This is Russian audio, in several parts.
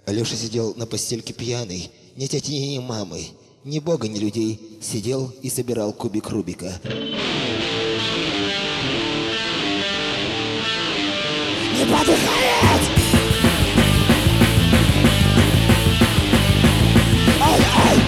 Алеша сидел на постельке пьяный, ни тети, ни мамы, ни бога, ни людей. Сидел и собирал кубик Рубика. Не подыхает! Ай-ай!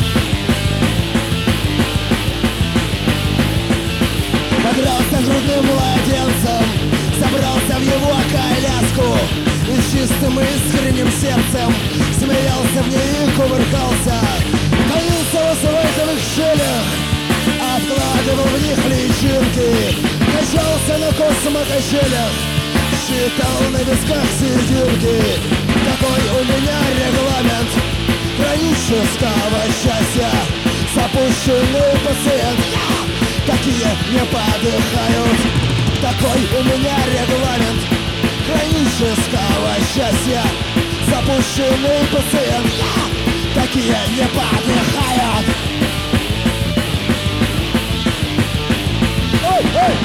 Подрался грудным младенцем, забрался в его коляску и с чистым искренним сердцем смеялся в ней и кувыркался. Таился в асфальтовых щелях, откладывал в них личинки, качался на космокачелях, считал на висках серединки. Такой у меня регламент хронического счастья. Запущенный пациент, такие не подыхают. Такой у меня регламент хронического счастья. Запущенный пациент, такие не подыхают. Ой, ой!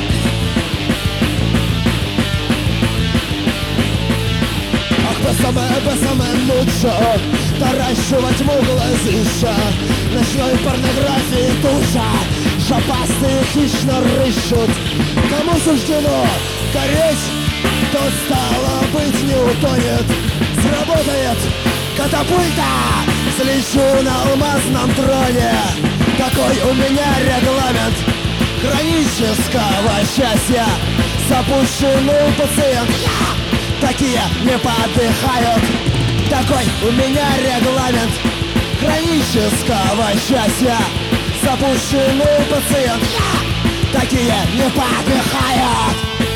Самое лучше таращивать ему глазища, ночной порнографии душа, шапастые хищно рыщут. Кому суждено гореть, то стало быть не утонет. Сработает катапульта, слечу на алмазном троне. Такой у меня регламент хронического счастья. Запущенный пациент, такие не подыхают. Такой у меня регламент хронического счастья. Запущенный пациент, такие не подыхают.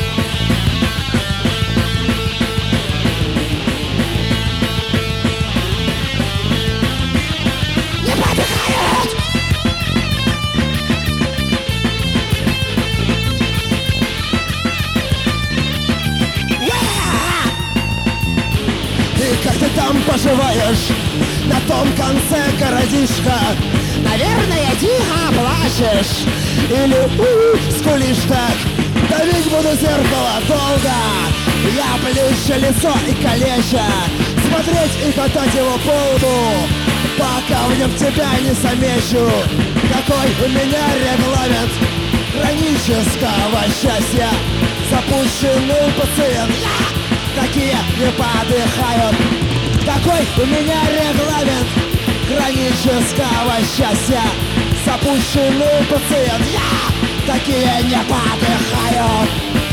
Не подыхают. Как ты там поживаешь, на том конце городишка? Наверное, тихо плачешь или скулишь так. Давить буду зеркало долго, я плющу лицо и калеча, смотреть и катать его по лбу, пока в нем тебя не замечу. Какой у меня регламент хронического счастья. Запущенный пациент, такие не подыхают. Такой у меня регламент хронического счастья. Запущенный пациент, такие не подыхают.